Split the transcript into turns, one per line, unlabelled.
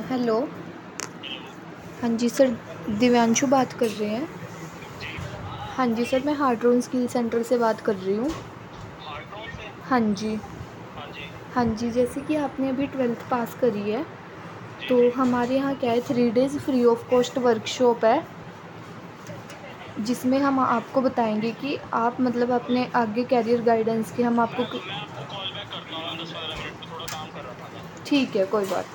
Hello.
Hello.
हाँ जी sir, Divyanshu बात कर रहे हैं।
जी।
हाँ जी सर, मैं हार्ड्रोन स्किल सेंटर से बात कर रही हूँ।
हार्ड्रोन से?
हाँ जी।
हाँ जी।
हाँ जी, जैसे कि आपने अभी 12th पास करी है,
जी,
तो
जी।
हमारे यहाँ क्या है, 3 days free of cost workshop है, जिसमें हम आपको बताएँगे कि आप मतलब अपने आगे करियर गाइडेंस की हम आपको
मैं आपको कॉल बैक करता हूँ 10-15 मिनट में, थोड़ा काम कर रहा था मैं।
ठीक है, कोई बात